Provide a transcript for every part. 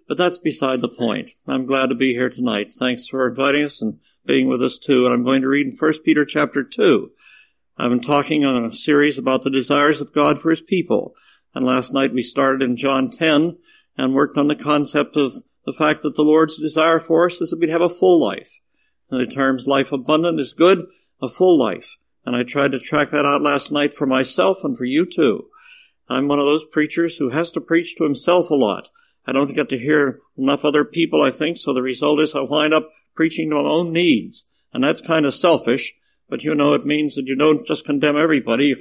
but that's beside the point. I'm glad to be here tonight. Thanks for inviting us and being with us too. And I'm going to read in 1 Peter chapter 2. I've been talking on a series about the desires of God for his people. And last night we started in John 10 and worked on the concept of the fact that the Lord's desire for us is that we'd have a full life. And the terms life abundant is good, a full life. And I tried to track that out last night for myself and for you too. I'm one of those preachers who has to preach to himself a lot. I don't get to hear enough other people, I think, so the result is I wind up preaching to my own needs. And that's kind of selfish, but it means that you don't just condemn everybody.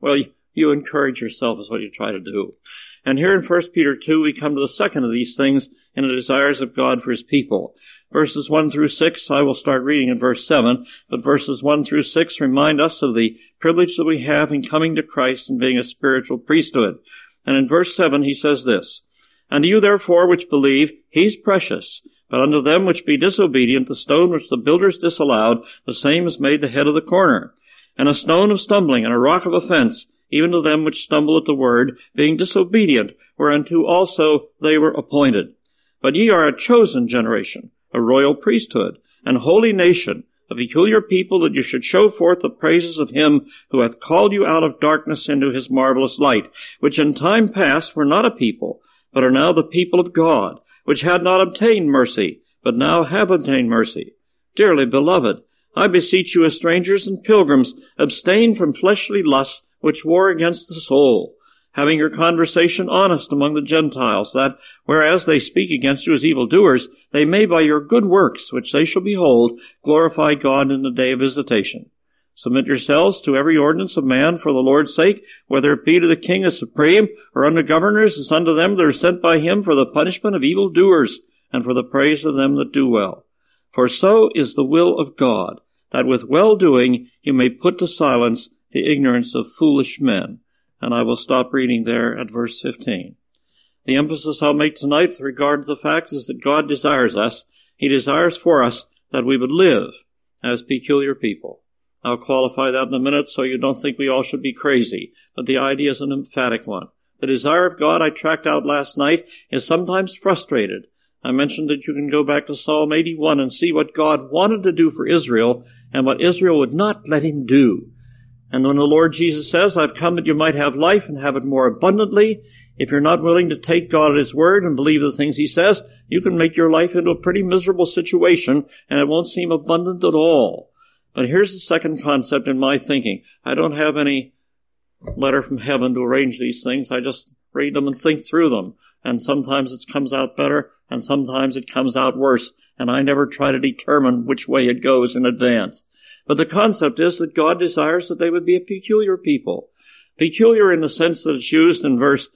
You encourage yourself is what you try to do. And here in 1 Peter 2, we come to the second of these things in the desires of God for his people. Verses 1 through 6, I will start reading in verse 7, but verses 1 through 6 remind us of the privilege that we have in coming to Christ and being a spiritual priesthood. And in verse 7, he says this, "Unto you therefore which believe, he's precious. But unto them which be disobedient, the stone which the builders disallowed, the same is made the head of the corner. And a stone of stumbling, and a rock of offense, even to them which stumble at the word, being disobedient, whereunto also they were appointed. But ye are a chosen generation, a royal priesthood, and holy nation, a peculiar people, that you should show forth the praises of him who hath called you out of darkness into his marvelous light, which in time past were not a people, but are now the people of God, which had not obtained mercy, but now have obtained mercy. Dearly beloved, I beseech you as strangers and pilgrims, abstain from fleshly lusts which war against the soul, having your conversation honest among the Gentiles, that, whereas they speak against you as evildoers, they may by your good works, which they shall behold, glorify God in the day of visitation. Submit yourselves to every ordinance of man for the Lord's sake, whether it be to the king as supreme, or unto governors as unto them that are sent by him for the punishment of evildoers, and for the praise of them that do well. For so is the will of God, that with well-doing you may put to silence the ignorance of foolish men." And I will stop reading there at verse 15. The emphasis I'll make tonight with regard to the fact is that God desires us. He desires for us that we would live as peculiar people. I'll qualify that in a minute so you don't think we all should be crazy, but the idea is an emphatic one. The desire of God I tracked out last night is sometimes frustrated. I mentioned that you can go back to Psalm 81 and see what God wanted to do for Israel and what Israel would not let him do. And when the Lord Jesus says, "I've come that you might have life and have it more abundantly," if you're not willing to take God at his word and believe the things he says, you can make your life into a pretty miserable situation and it won't seem abundant at all. But here's the second concept in my thinking. I don't have any letter from heaven to arrange these things. I just read them and think through them. And sometimes it comes out better and sometimes it comes out worse. And I never try to determine which way it goes in advance. But the concept is that God desires that they would be a peculiar people. Peculiar in the sense that it's used in the verse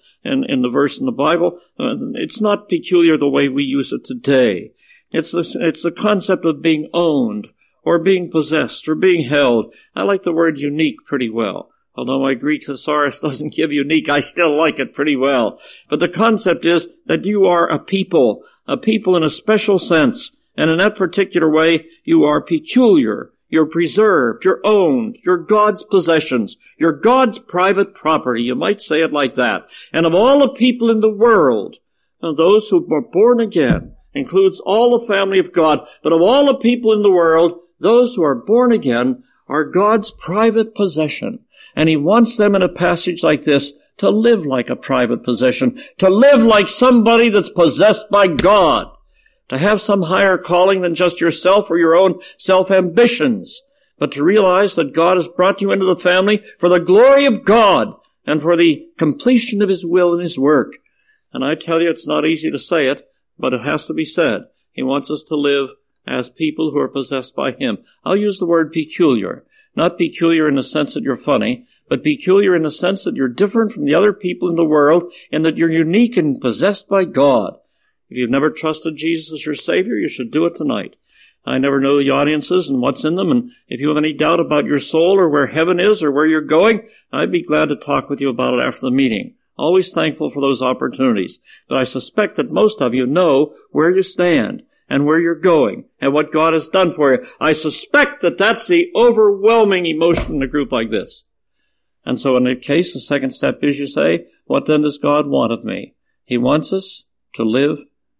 in the Bible. It's not peculiar the way we use it today. It's the concept of being owned, or being possessed, or being held. I like the word unique pretty well. Although my Greek thesaurus doesn't give unique, I still like it pretty well. But the concept is that you are a people in a special sense. And in that particular way, you are peculiar. You're preserved, you're owned, you're God's possessions, you're God's private property, you might say it like that. And of all the people in the world, those who were born again, includes all the family of God, but of all the people in the world, those who are born again are God's private possession. And he wants them in a passage like this to live like a private possession, to live like somebody that's possessed by God. To have some higher calling than just yourself or your own self-ambitions, but to realize that God has brought you into the family for the glory of God and for the completion of his will and his work. And I tell you, it's not easy to say it, but it has to be said. He wants us to live as people who are possessed by him. I'll use the word peculiar. Not peculiar in the sense that you're funny, but peculiar in the sense that you're different from the other people in the world and that you're unique and possessed by God. If you've never trusted Jesus as your Savior, you should do it tonight. I never know the audiences and what's in them, and if you have any doubt about your soul or where heaven is or where you're going, I'd be glad to talk with you about it after the meeting. Always thankful for those opportunities. But I suspect that most of you know where you stand and where you're going and what God has done for you. I suspect that that's the overwhelming emotion in a group like this. And so in that case, the second step is you say, what then does God want of me? He wants us to live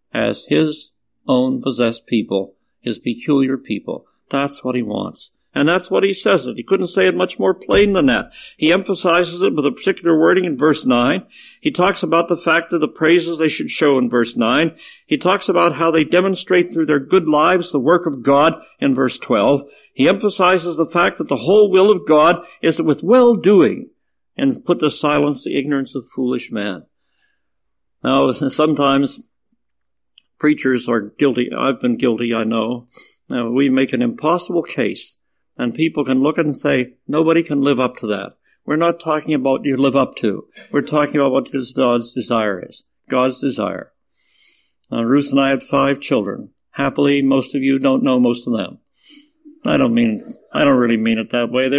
as his own possessed people, his peculiar people. That's what he wants. And that's what he says it. He couldn't say it much more plain than that. He emphasizes it with a particular wording in verse 9. He talks about the fact of the praises they should show in verse 9. He talks about how they demonstrate through their good lives the work of God in verse 12. He emphasizes the fact that the whole will of God is that with well-doing and put to silence the ignorance of foolish men. Now, sometimes preachers are guilty. I've been guilty, I know. Now, we make an impossible case. And people can look at it and say, nobody can live up to that. We're not talking about what you live up to. We're talking about what God's desire is. God's desire. Now, Ruth and I had 5 children. Happily, most of you don't know most of them. I don't really mean it that way.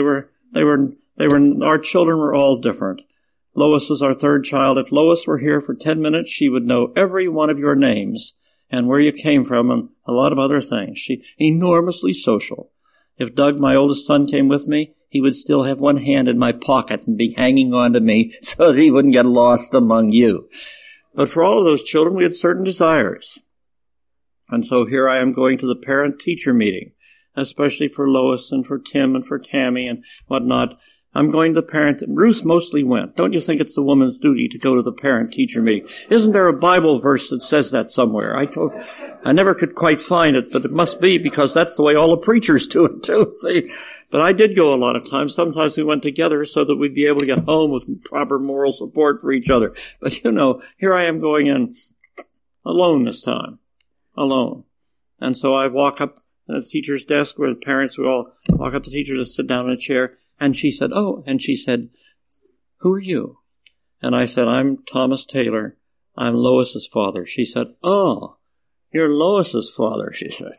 Our children were all different. Lois was our 3rd child. If Lois were here for 10 minutes, she would know every one of your names and where you came from and a lot of other things. She enormously social. If Doug, my oldest son, came with me, he would still have one hand in my pocket and be hanging on to me so that he wouldn't get lost among you. But for all of those children, we had certain desires. And so here I am going to the parent-teacher meeting, especially for Lois and for Tim and for Tammy and whatnot. I'm going to the parent. Ruth mostly went. Don't you think it's the woman's duty to go to the parent-teacher meeting? Isn't there a Bible verse that says that somewhere? I never could quite find it, but it must be because that's the way all the preachers do it too, see? But I did go a lot of times. Sometimes we went together so that we'd be able to get home with proper moral support for each other. But here I am going in alone this time. Alone. And so I walk up to the teacher's desk where the parents would all walk up to the teacher to sit down in a chair. And she said, who are you? And I said, I'm Thomas Taylor. I'm Lois's father. She said, oh, you're Lois's father, she said.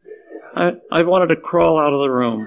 I wanted to crawl out of the room.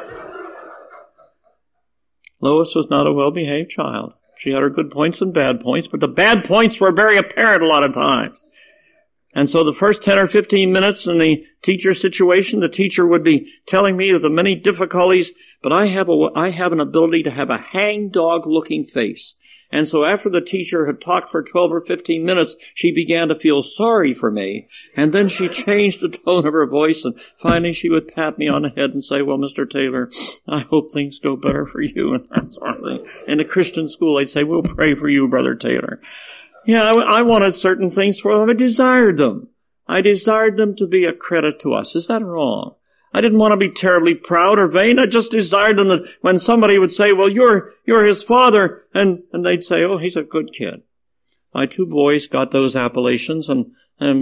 Lois was not a well-behaved child. She had her good points and bad points, but the bad points were very apparent a lot of times. And so the first 10 or 15 minutes in the teacher situation, the teacher would be telling me of the many difficulties, but I have an ability to have a hangdog-looking face. And so after the teacher had talked for 12 or 15 minutes, she began to feel sorry for me. And then she changed the tone of her voice, and finally she would pat me on the head and say, well, Mr. Taylor, I hope things go better for you, and that sort of thing. In the Christian school, they'd say, we'll pray for you, Brother Taylor. Yeah, I wanted certain things for them. I desired them. I desired them to be a credit to us. Is that wrong? I didn't want to be terribly proud or vain. I just desired them that when somebody would say, well, you're his father, and they'd say, oh, he's a good kid. My 2 boys got those appellations, and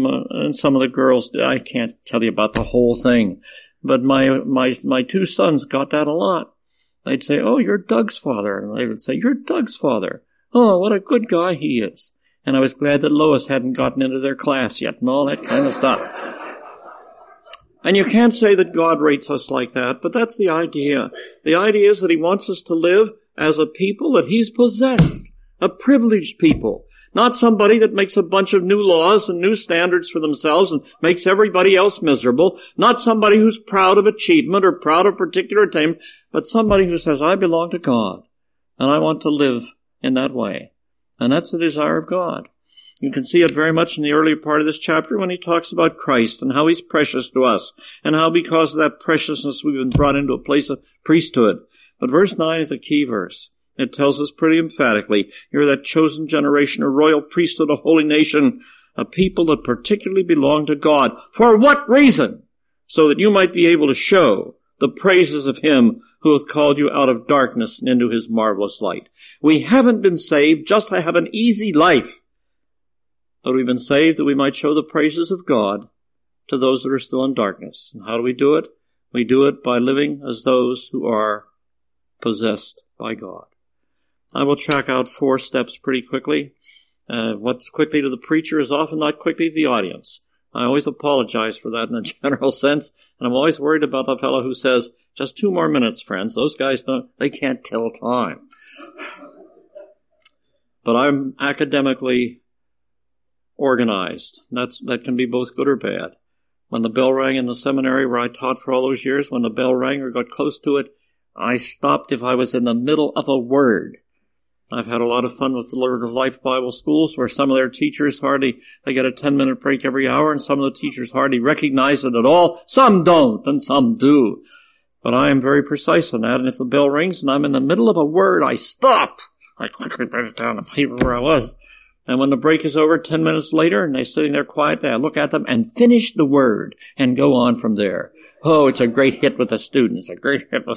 some of the girls, I can't tell you about the whole thing, but my 2 sons got that a lot. They'd say, oh, you're Doug's father. And they would say, you're Doug's father. Oh, what a good guy he is. And I was glad that Lois hadn't gotten into their class yet and all that kind of stuff. And you can't say that God rates us like that, but that's the idea. The idea is that he wants us to live as a people that he's possessed, a privileged people, not somebody that makes a bunch of new laws and new standards for themselves and makes everybody else miserable, not somebody who's proud of achievement or proud of particular attainment, but somebody who says, I belong to God, and I want to live in that way. And that's the desire of God. You can see it very much in the earlier part of this chapter when he talks about Christ and how he's precious to us and how because of that preciousness we've been brought into a place of priesthood. But verse 9 is the key verse. It tells us pretty emphatically, you're that chosen generation, a royal priesthood, a holy nation, a people that particularly belong to God. For what reason? So that you might be able to show the praises of him who hath called you out of darkness and into his marvelous light. We haven't been saved just to have an easy life, but we've been saved that we might show the praises of God to those that are still in darkness. And how do we do it? We do it by living as those who are possessed by God. I will track out 4 steps pretty quickly. What's quickly to the preacher is often not quickly to the audience. I always apologize for that in a general sense, and I'm always worried about the fellow who says, just 2 more minutes, friends. Those guys they can't tell time. But I'm academically organized. That can be both good or bad. When the bell rang in the seminary where I taught for all those years, when the bell rang or got close to it, I stopped if I was in the middle of a word. I've had a lot of fun with the Lord of Life Bible schools where some of their teachers they get a 10-minute break every hour, and some of the teachers hardly recognize it at all. Some don't, and some do. But I am very precise on that, and if the bell rings and I'm in the middle of a word, I stop. I quickly write it down on paper where I was. And when the break is over 10 minutes later and they're sitting there quietly, I look at them and finish the word and go on from there. Oh, it's a great hit with the students, and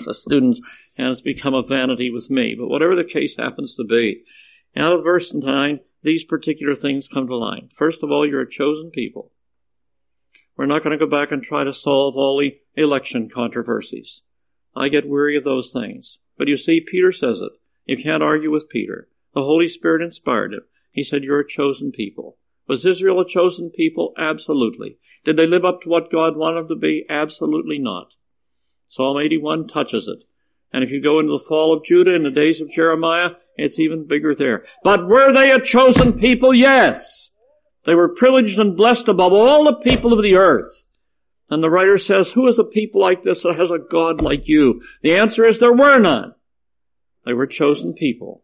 it's become a vanity with me. But whatever the case happens to be, out of verse 9, these particular things come to mind. First of all, you're a chosen people. We're not going to go back and try to solve all the election controversies. I get weary of those things. But you see, Peter says it. You can't argue with Peter. The Holy Spirit inspired him. He said, you're a chosen people. Was Israel a chosen people? Absolutely. Did they live up to what God wanted them to be? Absolutely not. Psalm 81 touches it. And if you go into the fall of Judah in the days of Jeremiah, it's even bigger there. But were they a chosen people? Yes. They were privileged and blessed above all the people of the earth. And the writer says, who is a people like this that has a God like you? The answer is there were none. They were chosen people.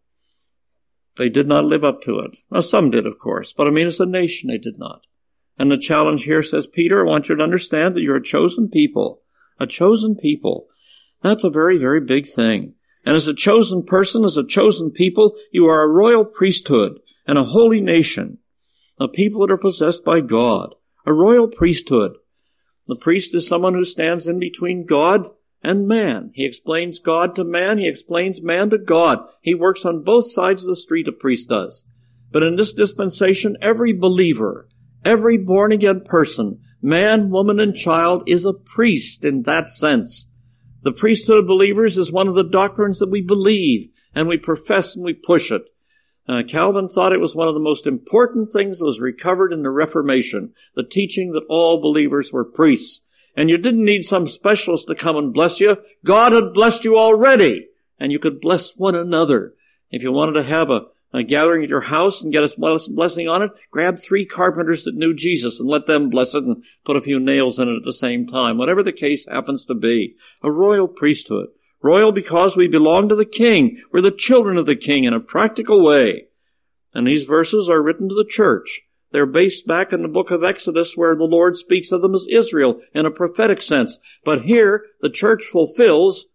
They did not live up to it. Well, some did, of course, but as a nation, they did not. And the challenge here says, Peter, I want you to understand that you're a chosen people. A chosen people. That's a very, very big thing. And as a chosen person, as a chosen people, you are a royal priesthood and a holy nation. A people that are possessed by God. A royal priesthood. The priest is someone who stands in between God and man. He explains God to man. He explains man to God. He works on both sides of the street, a priest does. But in this dispensation, every believer, every born-again person, man, woman, and child, is a priest in that sense. The priesthood of believers is one of the doctrines that we believe, and we profess and we push it. Calvin thought it was one of the most important things that was recovered in the Reformation, the teaching that all believers were priests. And you didn't need some specialist to come and bless you. God had blessed you already. And you could bless one another. If you wanted to have a gathering at your house and get a blessing on it, grab 3 carpenters that knew Jesus and let them bless it and put a few nails in it at the same time. Whatever the case happens to be. A royal priesthood. Royal because we belong to the King. We're the children of the King in a practical way. And these verses are written to the church. They're based back in the book of Exodus where the Lord speaks of them as Israel in a prophetic sense. But here, the church fulfills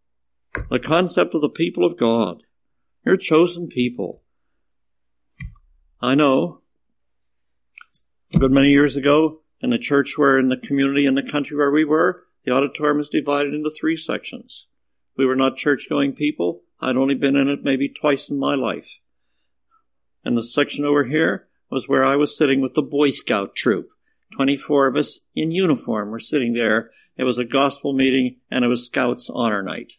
the concept of the people of God. You're a chosen people. I know, a good many years ago, in the church in the community in the country where we were, the auditorium was divided into 3 sections. We were not church-going people. I'd only been in it maybe twice in my life. And the section over here was where I was sitting with the Boy Scout troop. 24 of us in uniform were sitting there. It was a gospel meeting, and it was Scouts Honor Night.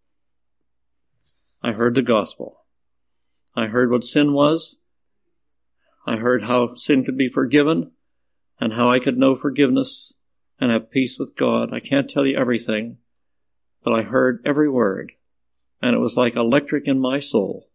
I heard the gospel. I heard what sin was. I heard how sin could be forgiven, and how I could know forgiveness and have peace with God. I can't tell you everything, but I heard every word, and it was like electric in my soul.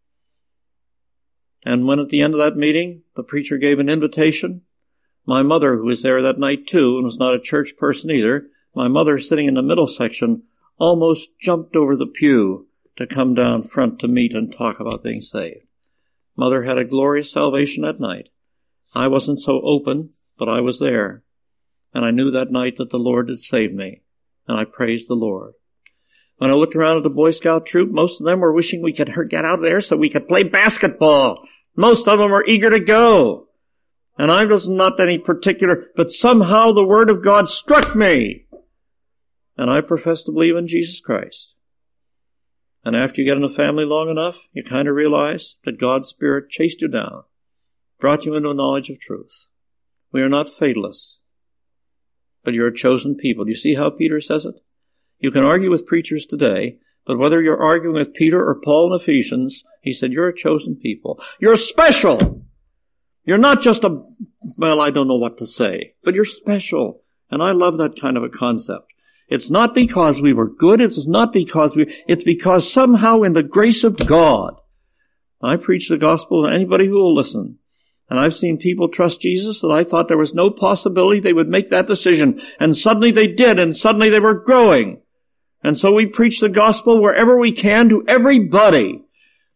And when at the end of that meeting, the preacher gave an invitation, my mother, who was there that night too, and was not a church person either, my mother sitting in the middle section, almost jumped over the pew to come down front to meet and talk about being saved. Mother had a glorious salvation that night. I wasn't so open, but I was there. And I knew that night that the Lord had saved me. And I praised the Lord. When I looked around at the Boy Scout troop, most of them were wishing we could get out of there so we could play basketball. Most of them were eager to go. And I was not any particular, but somehow the Word of God struck me. And I profess to believe in Jesus Christ. And after you get in a family long enough, you kind of realize that God's Spirit chased you down, brought you into a knowledge of truth. We are not fatalists, but you're a chosen people. Do you see how Peter says it? You can argue with preachers today, but whether you're arguing with Peter or Paul in Ephesians, he said, you're a chosen people. You're special. You're not just I don't know what to say, but you're special. And I love that kind of a concept. It's not because we were good. It's because somehow in the grace of God, I preach the gospel to anybody who will listen. And I've seen people trust Jesus that I thought there was no possibility they would make that decision. And suddenly they did, and suddenly they were growing. And so we preach the gospel wherever we can to everybody.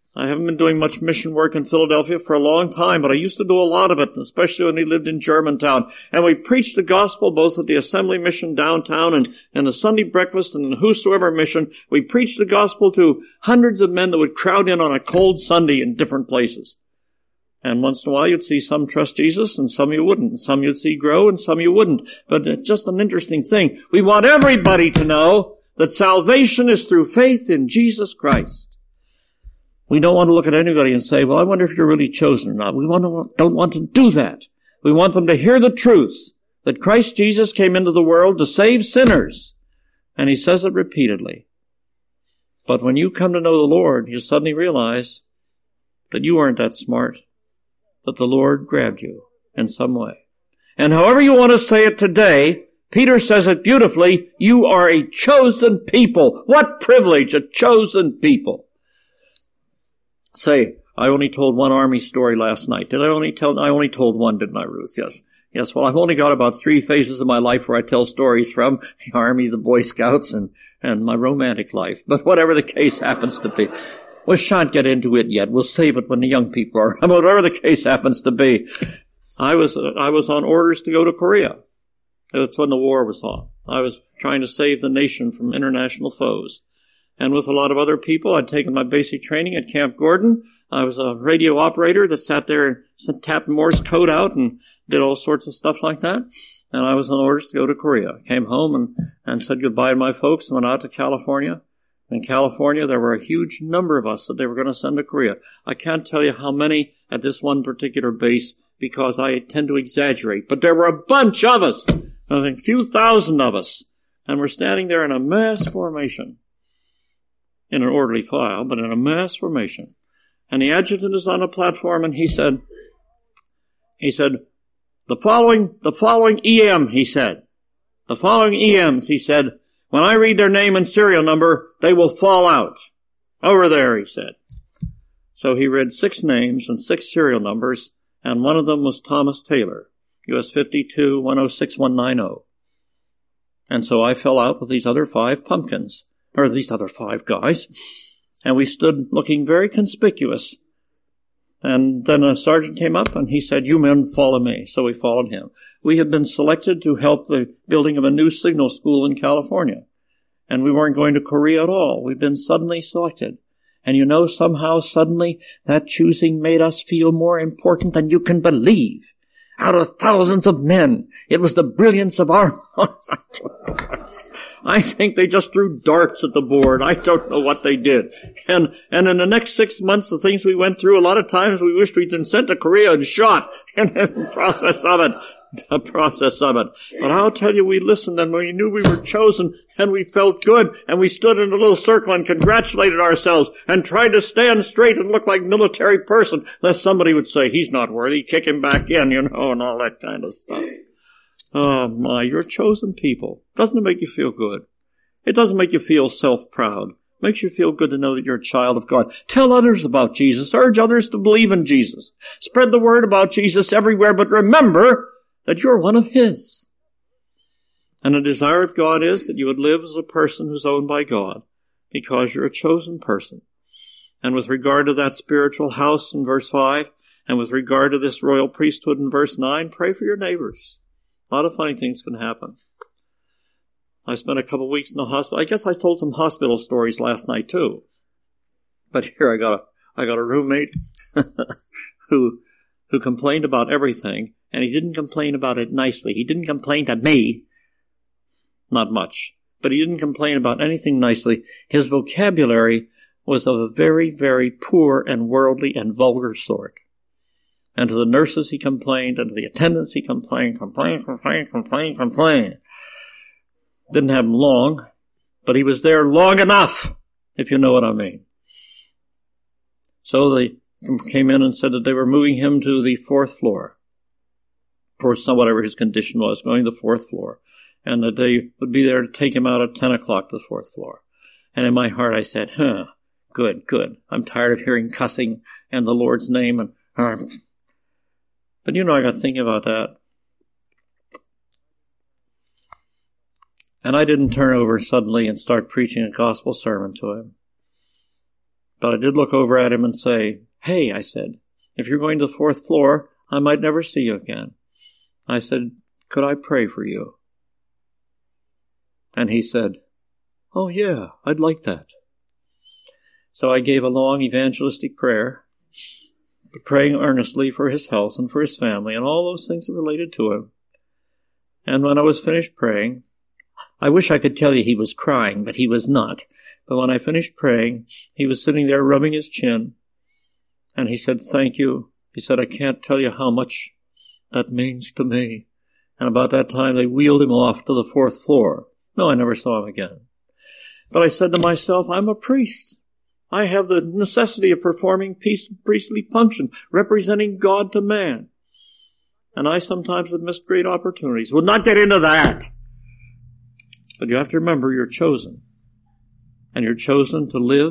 I haven't been doing much mission work in Philadelphia for a long time, but I used to do a lot of it, especially when we lived in Germantown. And we preached the gospel both at the Assembly Mission downtown and the Sunday breakfast and the Whosoever Mission. We preached the gospel to hundreds of men that would crowd in on a cold Sunday in different places. And once in a while you'd see some trust Jesus and some you wouldn't. Some you'd see grow and some you wouldn't. But it's just an interesting thing. We want everybody to know that salvation is through faith in Jesus Christ. We don't want to look at anybody and say, well, I wonder if you're really chosen or not. We don't want to do that. We want them to hear the truth that Christ Jesus came into the world to save sinners. And he says it repeatedly. But when you come to know the Lord, you suddenly realize that you aren't that smart, that the Lord grabbed you in some way. And however you want to say it today, Peter says it beautifully, you are a chosen people. What privilege, a chosen people. Say, I only told one army story last night. I only told one, didn't I, Ruth? Yes. Yes, well, I've only got about 3 phases of my life where I tell stories from: the Army, the Boy Scouts, and my romantic life. But whatever the case happens to be, we shan't get into it yet. We'll save it when the young people are. Whatever the case happens to be. I was on orders to go to Korea. That's when the war was on. I was trying to save the nation from international foes. And with a lot of other people, I'd taken my basic training at Camp Gordon. I was a radio operator that sat there and tapped Morse code out and did all sorts of stuff like that. And I was on orders to go to Korea. I came home and said goodbye to my folks and went out to California. In California, there were a huge number of us that they were going to send to Korea. I can't tell you how many at this one particular base because I tend to exaggerate. But there were a bunch of us, a few thousand of us. And we're standing there in a mass formation. In an orderly file, but in a mass formation. And the adjutant is on a platform and he said, the following EM, he said. The following EMs, he said, when I read their name and serial number, they will fall out. Over there, he said. So he read 6 names and 6 serial numbers, and one of them was Thomas Taylor, US 52 106 190. And so I fell out with these other 5 pumpkins. Or these other 5 guys, and we stood looking very conspicuous. And then a sergeant came up and he said, you men follow me. So we followed him. We had been selected to help the building of a new signal school in California. And we weren't going to Korea at all. We'd been suddenly selected. And you know, somehow suddenly that choosing made us feel more important than you can believe. Out of thousands of men, it was the brilliance of our... I think they just threw darts at the board. I don't know what they did. And in the next 6 months, the things we went through, a lot of times we wished we'd been sent to Korea and shot in the process of it. But I'll tell you, we listened and we knew we were chosen and we felt good and we stood in a little circle and congratulated ourselves and tried to stand straight and look like a military person, lest somebody would say, he's not worthy, kick him back in, and all that kind of stuff. Oh my, you're chosen people. Doesn't it make you feel good? It doesn't make you feel self-proud. It makes you feel good to know that you're a child of God. Tell others about Jesus. Urge others to believe in Jesus. Spread the word about Jesus everywhere, but remember that you're one of His. And the desire of God is that you would live as a person who's owned by God, because you're a chosen person. And with regard to that spiritual house in verse 5, and with regard to this royal priesthood in verse 9, pray for your neighbors. A lot of funny things can happen. I spent a couple of weeks in the hospital. I guess I told some hospital stories last night too. But here I got a roommate who complained about everything, and he didn't complain about it nicely. He didn't complain to me. Not much. But he didn't complain about anything nicely. His vocabulary was of a very, very poor and worldly and vulgar sort. And to the nurses he complained, and to the attendants he complained. Didn't have him long, but he was there long enough, if you know what I mean. So they came in and said that they were moving him to the 4th floor. For whatever his condition was, going to the 4th floor. And that they would be there to take him out at 10 o'clock to the 4th floor. And in my heart I said, good. I'm tired of hearing cussing and the Lord's name. But I got thinking about that. And I didn't turn over suddenly and start preaching a gospel sermon to him. But I did look over at him and say, "Hey," I said, "if you're going to the 4th floor, I might never see you again." I said, "Could I pray for you?" And he said, "Oh yeah, I'd like that." So I gave a long evangelistic prayer, praying earnestly for his health and for his family and all those things that related to him. And when I was finished praying, I wish I could tell you he was crying, but he was not. But when I finished praying, he was sitting there rubbing his chin, and he said, "Thank you." He said, "I can't tell you how much that means to me." And about that time, they wheeled him off to the 4th floor. No, I never saw him again. But I said to myself, I'm a priest. I have the necessity of performing priestly function, representing God to man. And I sometimes have missed great opportunities. We'll not get into that. But you have to remember you're chosen. And you're chosen to live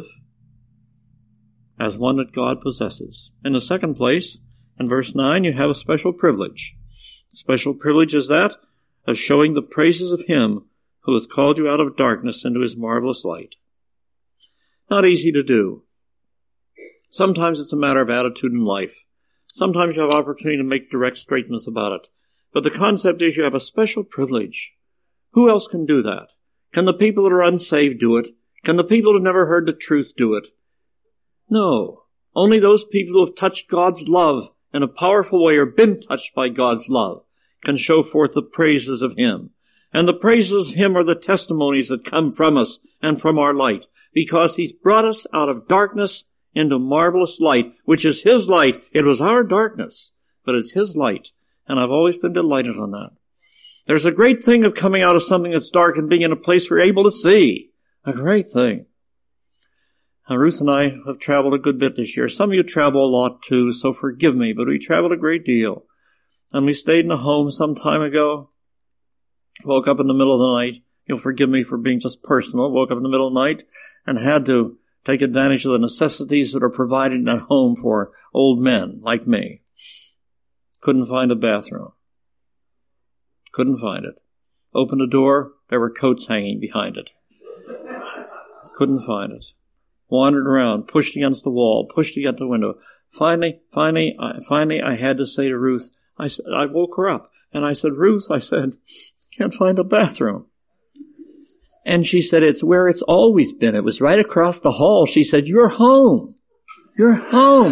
as one that God possesses. In the second place, in verse 9, you have a special privilege. The special privilege is that of showing the praises of Him who hath called you out of darkness into His marvelous light. Not easy to do. Sometimes it's a matter of attitude in life. Sometimes you have opportunity to make direct statements about it. But the concept is you have a special privilege. Who else can do that? Can the people that are unsaved do it? Can the people who have never heard the truth do it? No. Only those people who have touched God's love in a powerful way or been touched by God's love can show forth the praises of Him. And the praises of Him are the testimonies that come from us and from our light, because He's brought us out of darkness into marvelous light, which is His light. It was our darkness, but it's His light. And I've always been delighted on that. There's a great thing of coming out of something that's dark and being in a place we're able to see. A great thing. Now, Ruth and I have traveled a good bit this year. Some of you travel a lot too, so forgive me, but we traveled a great deal. And we stayed in a home some time ago. Woke up in the middle of the night. You'll forgive me for being just personal. Woke up in the middle of the night and had to take advantage of the necessities that are provided in that home for old men like me. Couldn't find a bathroom. Couldn't find it. Opened the door, there were coats hanging behind it. Couldn't find it. Wandered around, pushed against the wall, pushed against the window. Finally, I had to say to Ruth, I woke her up, and I said, "Ruth," I said, "can't find a bathroom." And she said, "It's where it's always been. It was right across the hall." She said, "You're home. You're home."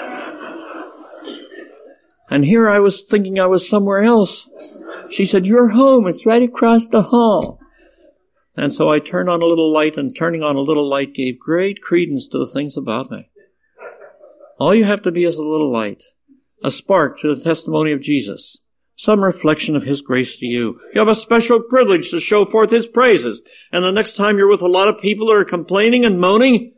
And here I was thinking I was somewhere else. She said, "You're home. It's right across the hall." And so I turned on a little light, and turning on a little light gave great credence to the things about me. All you have to be is a little light, a spark to the testimony of Jesus, some reflection of His grace to you. You have a special privilege to show forth His praises. And the next time you're with a lot of people that are complaining and moaning,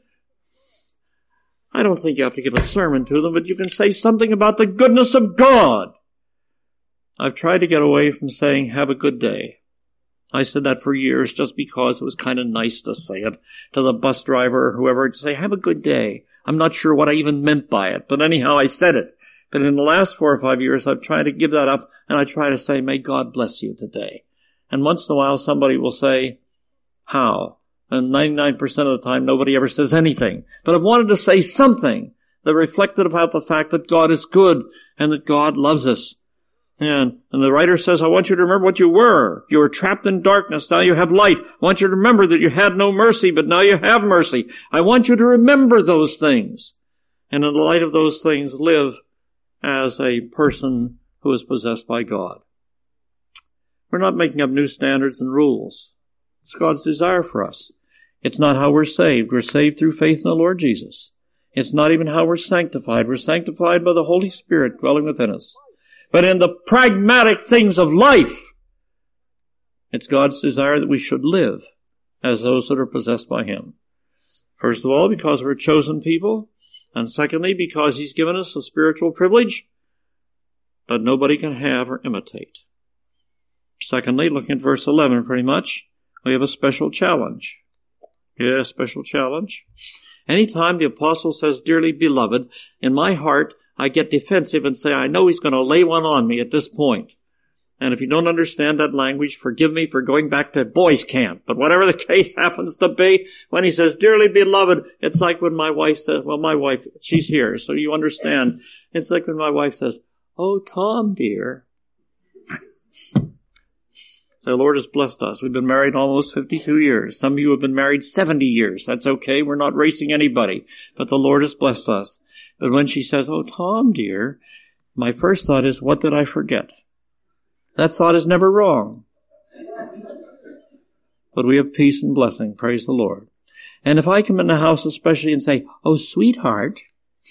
I don't think you have to give a sermon to them, but you can say something about the goodness of God. I've tried to get away from saying, "Have a good day." I said that for years just because it was kind of nice to say it to the bus driver or whoever, to say, "Have a good day." I'm not sure what I even meant by it, but anyhow, I said it. But in the last 4 or 5 years, I've tried to give that up, and I try to say, "May God bless you today." And once in a while, somebody will say, "How?" And 99% of the time, nobody ever says anything. But I've wanted to say something that reflected about the fact that God is good and that God loves us. And the writer says, I want you to remember what you were. You were trapped in darkness. Now you have light. I want you to remember that you had no mercy, but now you have mercy. I want you to remember those things. And in the light of those things, live as a person who is possessed by God. We're not making up new standards and rules. It's God's desire for us. It's not how we're saved. We're saved through faith in the Lord Jesus. It's not even how we're sanctified. We're sanctified by the Holy Spirit dwelling within us. But in the pragmatic things of life, it's God's desire that we should live as those that are possessed by Him. First of all, because we're a chosen people. And secondly, because He's given us a spiritual privilege that nobody can have or imitate. Secondly, looking at verse 11 pretty much, we have a special challenge. Yeah, special challenge. Anytime the apostle says, "Dearly beloved," in my heart, I get defensive and say, I know he's going to lay one on me at this point. And if you don't understand that language, forgive me for going back to boys' camp. But whatever the case happens to be, when he says, dearly beloved, it's like when my wife says, well, my wife, she's here, so you understand. It's like when my wife says, oh, Tom, dear. The Lord has blessed us. We've been married almost 52 years. Some of you have been married 70 years. That's okay. We're not racing anybody. But the Lord has blessed us. But when she says, oh, Tom, dear, my first thought is, what did I forget? That thought is never wrong. But we have peace and blessing. Praise the Lord. And if I come in the house especially and say, oh, sweetheart.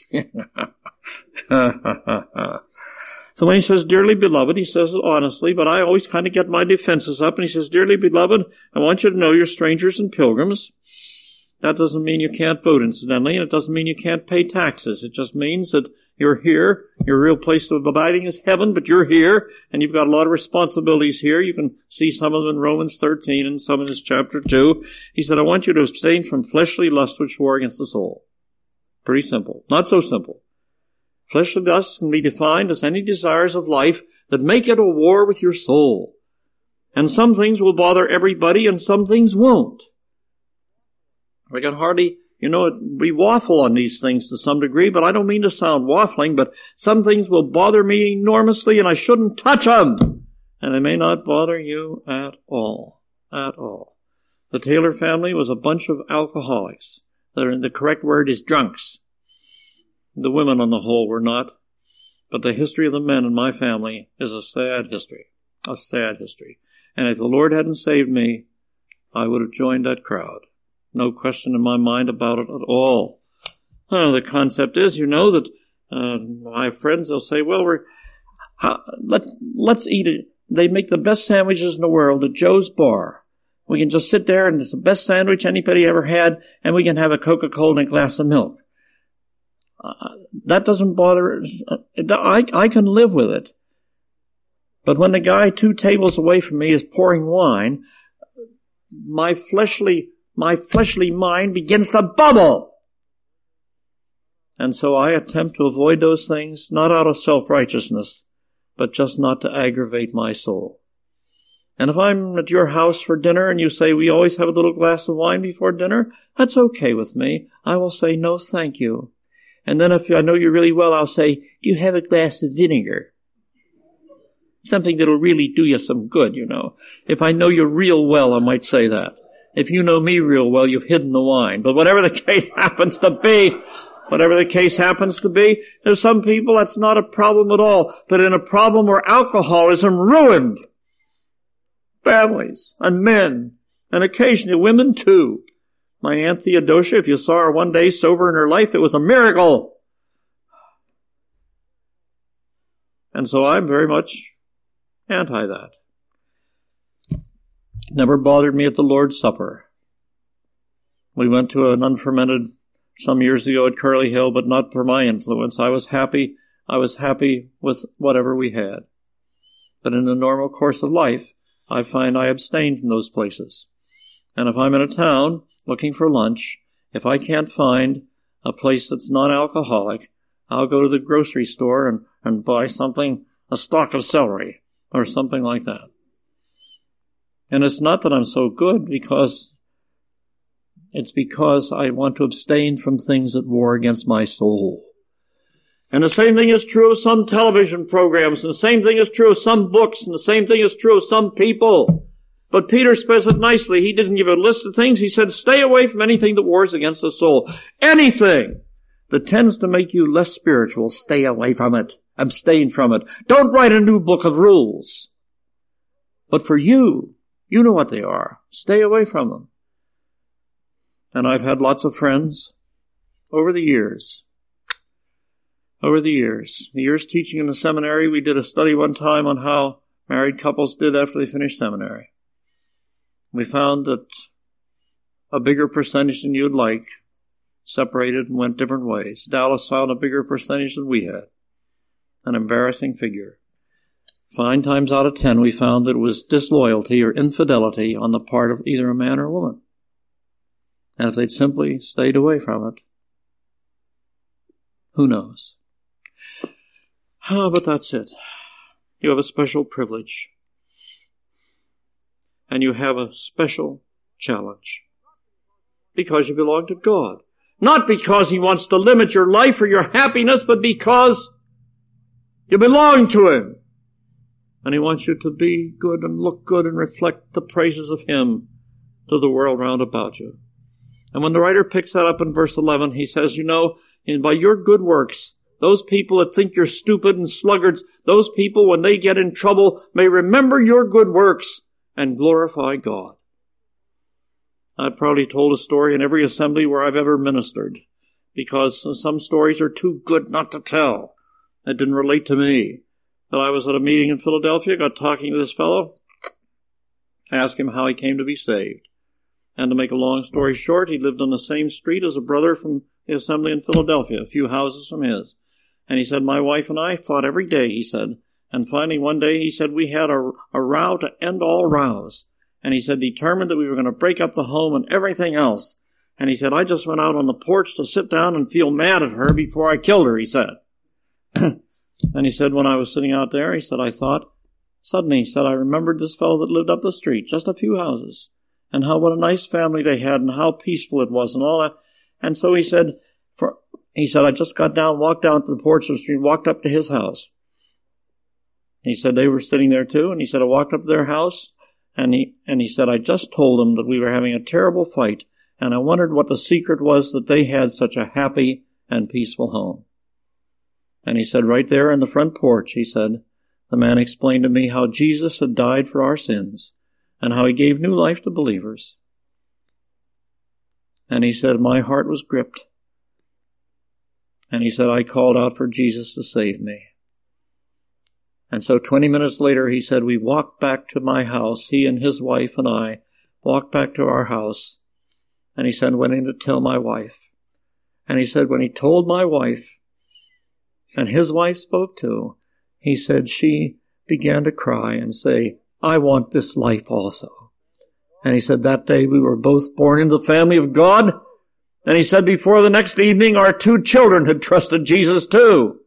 So when he says, dearly beloved, he says it honestly, but I always kind of get my defenses up, and he says, dearly beloved, I want you to know you're strangers and pilgrims. That doesn't mean you can't vote, incidentally, and it doesn't mean you can't pay taxes. It just means that you're here. Your real place of abiding is heaven, but you're here, and you've got a lot of responsibilities here. You can see some of them in Romans 13 and some in this chapter 2. He said, I want you to abstain from fleshly lust which war against the soul. Pretty simple. Not so simple. Fleshly lust can be defined as any desires of life that make it a war with your soul. And some things will bother everybody and some things won't. We can hardly, we waffle on these things to some degree, but I don't mean to sound waffling, but some things will bother me enormously and I shouldn't touch them. And they may not bother you at all. At all. The Taylor family was a bunch of alcoholics. The correct word is drunks. The women on the whole were not, but the history of the men in my family is a sad history. A sad history. And if the Lord hadn't saved me, I would have joined that crowd. No question in my mind about it at all. The concept is, that my friends, they'll say, well, let's eat it. They make the best sandwiches in the world at Joe's Bar. We can just sit there and it's the best sandwich anybody ever had, and we can have a Coca-Cola and a glass of milk. That doesn't bother. I can live with it. But when the guy 2 tables away from me is pouring wine, my fleshly mind begins to bubble. And so I attempt to avoid those things, not out of self-righteousness, but just not to aggravate my soul. And if I'm at your house for dinner and you say we always have a little glass of wine before dinner, that's okay with me. I will say no, thank you. And then if I know you really well, I'll say, do you have a glass of vinegar? Something that'll really do you some good, If I know you real well, I might say that. If you know me real well, you've hidden the wine. But whatever the case happens to be, there's some people that's not a problem at all. But in a problem where alcoholism ruined families and men, and occasionally women too. My Aunt Theodosia, if you saw her one day sober in her life, it was a miracle. And so I'm very much anti that. Never bothered me at the Lord's Supper. We went to an unfermented some years ago at Curly Hill, but not for my influence. I was happy with whatever we had. But in the normal course of life, I find I abstain from those places. And if I'm in a town looking for lunch, if I can't find a place that's non-alcoholic, I'll go to the grocery store and buy something, a stalk of celery, or something like that. And it's not that I'm so good, it's because I want to abstain from things that war against my soul. And the same thing is true of some television programs, and the same thing is true of some books, and the same thing is true of some people. But Peter says it nicely. He doesn't give a list of things. He said, stay away from anything that wars against the soul. Anything that tends to make you less spiritual, stay away from it. Abstain from it. Don't write a new book of rules. But for you know what they are. Stay away from them. And I've had lots of friends over the years. The years teaching in the seminary, we did a study one time on how married couples did after they finished seminary. We found that a bigger percentage than you'd like separated and went different ways. Dallas found a bigger percentage than we had. An embarrassing figure. 9 times out of 10, we found that it was disloyalty or infidelity on the part of either a man or a woman. And if they'd simply stayed away from it, who knows? But that's it. You have a special privilege. and you have a special challenge. Because you belong to God. Not because He wants to limit your life or your happiness, but because you belong to Him. And He wants you to be good and look good and reflect the praises of Him to the world round about you. And when the writer picks that up in verse 11, he says, and by your good works, those people that think you're stupid and sluggards, those people, when they get in trouble, may remember your good works and glorify God. I've probably told a story in every assembly where I've ever ministered, because some stories are too good not to tell. That didn't relate to me. But I was at a meeting in Philadelphia, got talking to this fellow. I asked him how he came to be saved. And to make a long story short, he lived on the same street as a brother from the assembly in Philadelphia, a few houses from his. And he said, my wife and I fought every day, he said. And finally one day he said, we had a row to end all rows. And he said, determined that we were going to break up the home and everything else. And he said, I just went out on the porch to sit down and feel mad at her before I killed her, he said. And he said, when I was sitting out there, he said, I thought, suddenly, he said, I remembered this fellow that lived up the street, just a few houses. And what a nice family they had, and how peaceful it was, and all that. And so he said, I just got down, walked down to the porch of the street, walked up to his house. He said they were sitting there too, and he said I walked up to their house, and he said I just told them that we were having a terrible fight, and I wondered what the secret was that they had such a happy and peaceful home. And he said right there in the front porch, he said, the man explained to me how Jesus had died for our sins, and how He gave new life to believers. And he said, my heart was gripped. And he said, I called out for Jesus to save me. And so 20 minutes later, he said, we walked back to my house, he and his wife and I walked back to our house. And he said, went in to tell my wife. And he said, when he told my wife, and his wife spoke too, he said she began to cry and say, I want this life also. And he said that day we were both born into the family of God. And he said before the next evening our 2 children had trusted Jesus too.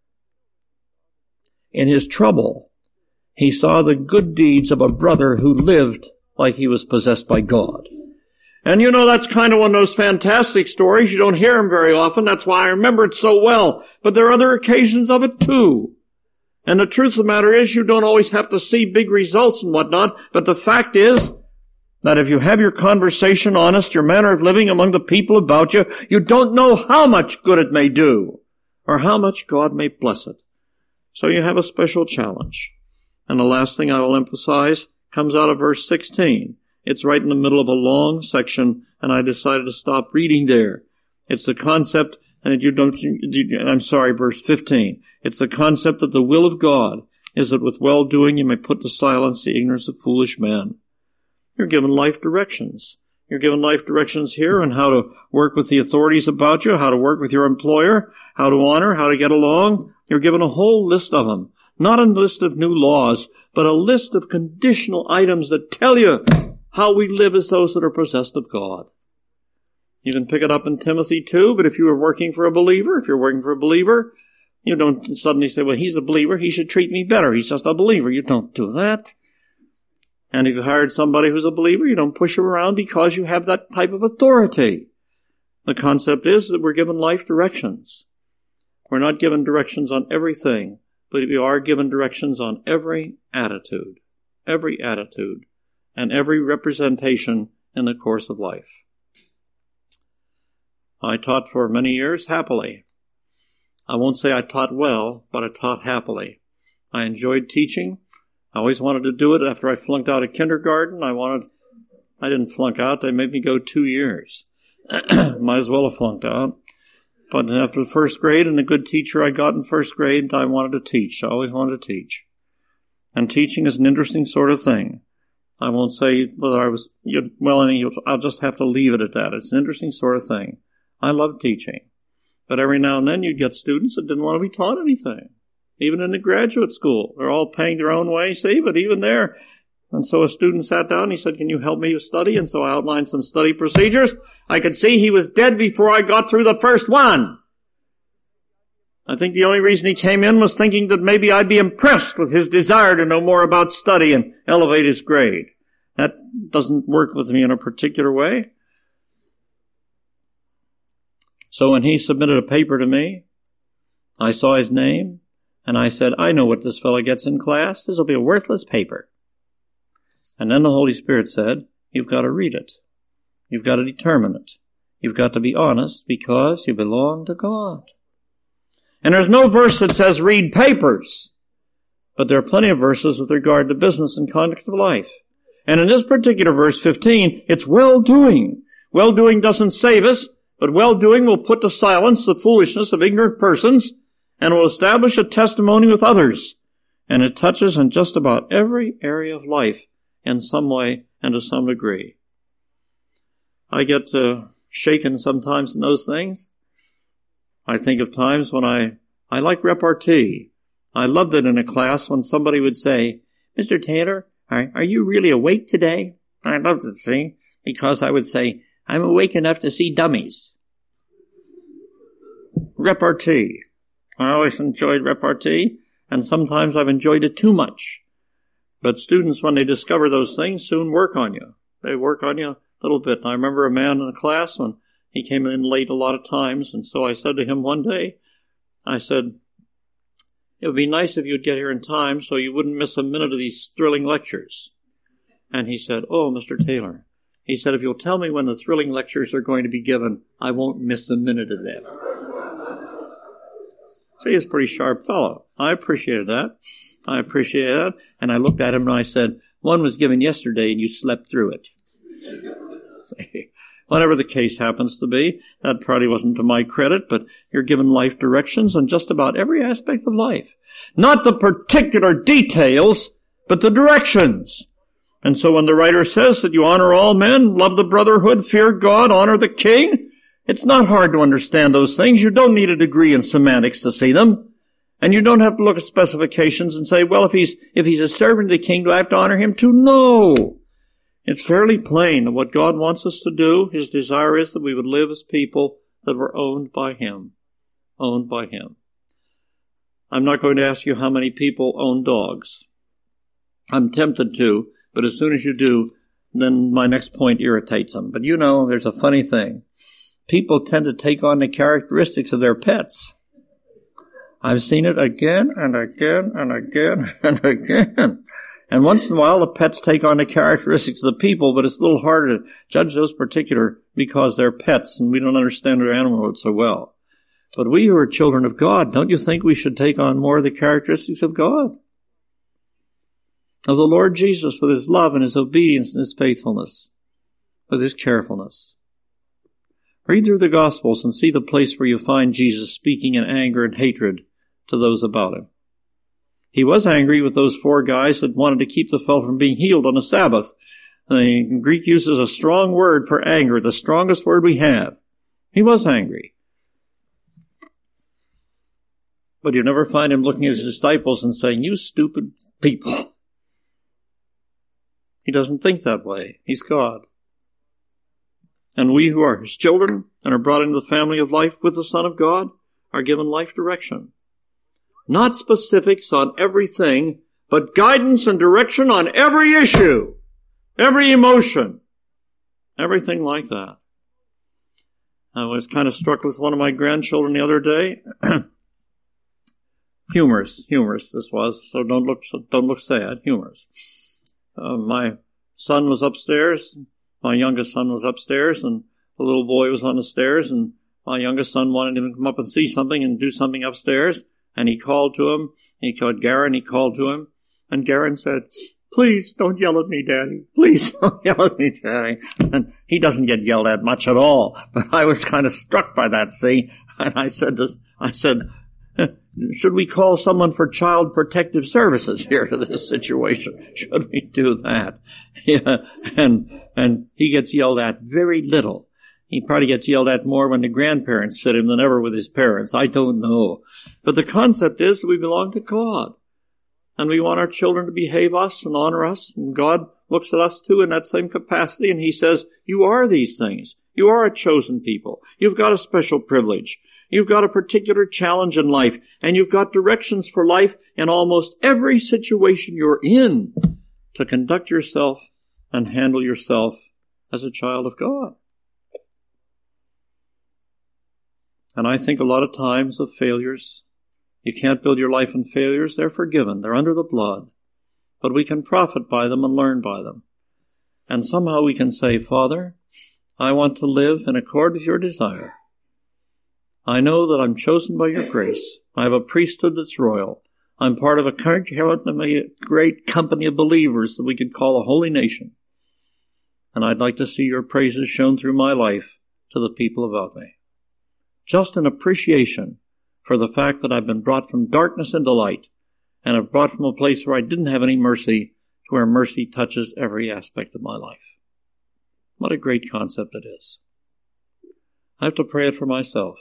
In his trouble, he saw the good deeds of a brother who lived like he was possessed by God. And that's kind of one of those fantastic stories. You don't hear them very often. That's why I remember it so well. But there are other occasions of it too. And the truth of the matter is you don't always have to see big results and whatnot, but the fact is that if you have your conversation honest, your manner of living among the people about you, you don't know how much good it may do or how much God may bless it. So you have a special challenge. And the last thing I will emphasize comes out of verse 16. It's right in the middle of a long section, and I decided to stop reading there. It's the concept verse 15. It's the concept that the will of God is that with well-doing you may put to silence the ignorance of foolish men. You're given life directions. You're given life directions here on how to work with the authorities about you, how to work with your employer, how to honor, how to get along. You're given a whole list of them. Not a list of new laws, but a list of conditional items that tell you how we live as those that are possessed of God. You can pick it up in Timothy too, but if you're working for a believer, you don't suddenly say, well, he's a believer, he should treat me better. He's just a believer. You don't do that. And if you hired somebody who's a believer, you don't push him around because you have that type of authority. The concept is that we're given life directions. We're not given directions on everything, but we are given directions on every attitude, and every representation in the course of life. I taught for many years happily. I won't say I taught well, but I taught happily. I enjoyed teaching. I always wanted to do it after I flunked out of kindergarten. I didn't flunk out. They made me go 2 years. Might as well have flunked out. But after the first grade and the good teacher I got in first grade, I wanted to teach. I always wanted to teach. And teaching is an interesting sort of thing. I won't say whether I was, I'll just have to leave it at that. It's an interesting sort of thing. I love teaching. But every now and then you'd get students that didn't want to be taught anything. Even in the graduate school. They're all paying their own way, see, but even there. And so a student sat down and he said, can you help me with study? And so I outlined some study procedures. I could see he was dead before I got through the first one. I think the only reason he came in was thinking that maybe I'd be impressed with his desire to know more about study and elevate his grade. That doesn't work with me in a particular way. So when he submitted a paper to me, I saw his name, and I said, I know what this fellow gets in class. This will be a worthless paper. And then the Holy Spirit said, you've got to read it. You've got to determine it. You've got to be honest because you belong to God. And there's no verse that says read papers, but there are plenty of verses with regard to business and conduct of life. And in this particular verse 15, it's well-doing. Well-doing doesn't save us, but well-doing will put to silence the foolishness of ignorant persons and will establish a testimony with others. And it touches on just about every area of life in some way and to some degree. I get shaken sometimes in those things. I think of times when I like repartee. I loved it in a class when somebody would say, Mr. Taylor, are you really awake today? I loved it, see, because I would say, I'm awake enough to see dummies. Repartee. I always enjoyed repartee, and sometimes I've enjoyed it too much. But students, when they discover those things, soon work on you. They work on you a little bit. And I remember a man in a class when he came in late a lot of times, and so I said to him one day, I said, it would be nice if you'd get here in time so you wouldn't miss a minute of these thrilling lectures. And he said, oh, Mr. Taylor, he said, if you'll tell me when the thrilling lectures are going to be given, I won't miss a minute of them. So he's a pretty sharp fellow. I appreciated that. And I looked at him and I said, one was given yesterday and you slept through it. Whatever the case happens to be, that probably wasn't to my credit, but you're given life directions on just about every aspect of life. Not the particular details, but the directions. And so when the writer says that you honor all men, love the brotherhood, fear God, honor the king, it's not hard to understand those things. You don't need a degree in semantics to see them. And you don't have to look at specifications and say, well, if he's a servant of the king, do I have to honor him too? No. It's fairly plain that what God wants us to do, his desire is that we would live as people that were owned by him. Owned by him. I'm not going to ask you how many people own dogs. I'm tempted to, but as soon as you do, then my next point irritates them. But you know, there's a funny thing. People tend to take on the characteristics of their pets. I've seen it again and again and again and again. And once in a while, the pets take on the characteristics of the people, but it's a little harder to judge those particular because they're pets and we don't understand their animalhood so well. But we who are children of God, don't you think we should take on more of the characteristics of God? Of the Lord Jesus with his love and his obedience and his faithfulness, with his carefulness. Read through the Gospels and see the place where you find Jesus speaking in anger and hatred to those about him. He was angry with those 4 guys that wanted to keep the fellow from being healed on the Sabbath. The Greek uses a strong word for anger, the strongest word we have. He was angry. But you never find him looking at his disciples and saying, you stupid people. He doesn't think that way. He's God. And we who are his children and are brought into the family of life with the Son of God are given life direction. Not specifics on everything, but guidance and direction on every issue, every emotion, everything like that. I was kind of struck with one of my grandchildren the other day. Humorous this was, so don't look sad, humorous. My son was upstairs, my youngest son was upstairs, and the little boy was on the stairs, and my youngest son wanted him to come up and see something and do something upstairs. And he called to him. He called Garen. He called to him. And Garen said, please don't yell at me, Daddy. Please don't yell at me, Daddy. And he doesn't get yelled at much at all. But I was kind of struck by that, see? And I said, should we call someone for child protective services here to this situation? Should we do that? Yeah. And he gets yelled at very little. He probably gets yelled at more when the grandparents sit him than ever with his parents. I don't know. But the concept is that we belong to God. And we want our children to behave us and honor us. And God looks at us too in that same capacity. And he says, you are these things. You are a chosen people. You've got a special privilege. You've got a particular challenge in life. And you've got directions for life in almost every situation you're in to conduct yourself and handle yourself as a child of God. And I think a lot of times of failures. You can't build your life on failures. They're forgiven. They're under the blood. But we can profit by them and learn by them. And somehow we can say, Father, I want to live in accord with your desire. I know that I'm chosen by your grace. I have a priesthood that's royal. I'm part of a great company of believers that we could call a holy nation. And I'd like to see your praises shown through my life to the people about me. Just an appreciation for the fact that I've been brought from darkness into light and have brought from a place where I didn't have any mercy to where mercy touches every aspect of my life. What a great concept it is. I have to pray it for myself.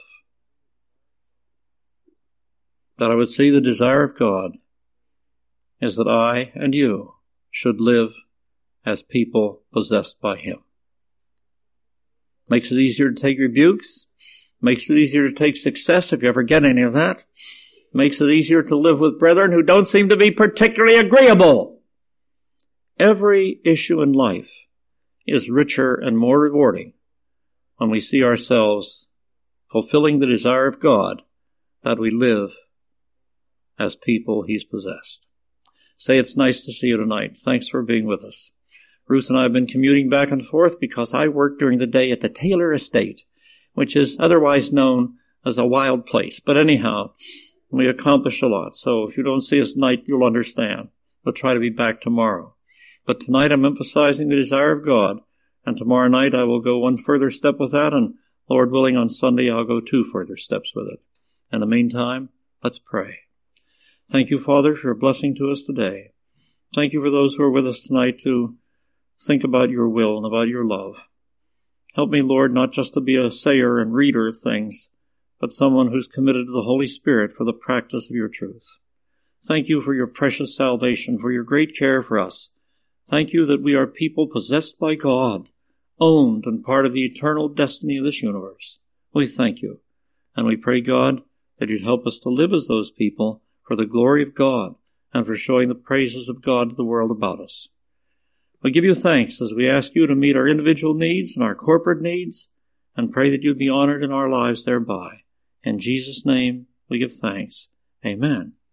That I would see the desire of God is that I and you should live as people possessed by Him. Makes it easier to take rebukes. Makes it easier to take success if you ever get any of that. Makes it easier to live with brethren who don't seem to be particularly agreeable. Every issue in life is richer and more rewarding when we see ourselves fulfilling the desire of God that we live as people He's possessed. Say, it's nice to see you tonight. Thanks for being with us. Ruth and I have been commuting back and forth because I work during the day at the Taylor Estate, which is otherwise known as a wild place. But anyhow, we accomplish a lot. So if you don't see us tonight, you'll understand. We'll try to be back tomorrow. But tonight I'm emphasizing the desire of God. And tomorrow night I will go one further step with that. And Lord willing, on Sunday I'll go 2 further steps with it. In the meantime, let's pray. Thank you, Father, for your blessing to us today. Thank you for those who are with us tonight to think about your will and about your love. Help me, Lord, not just to be a sayer and reader of things, but someone who's committed to the Holy Spirit for the practice of your truth. Thank you for your precious salvation, for your great care for us. Thank you that we are people possessed by God, owned and part of the eternal destiny of this universe. We thank you, and we pray, God, that you'd help us to live as those people for the glory of God and for showing the praises of God to the world about us. We give you thanks as we ask you to meet our individual needs and our corporate needs and pray that you'd be honored in our lives thereby. In Jesus' name we give thanks. Amen.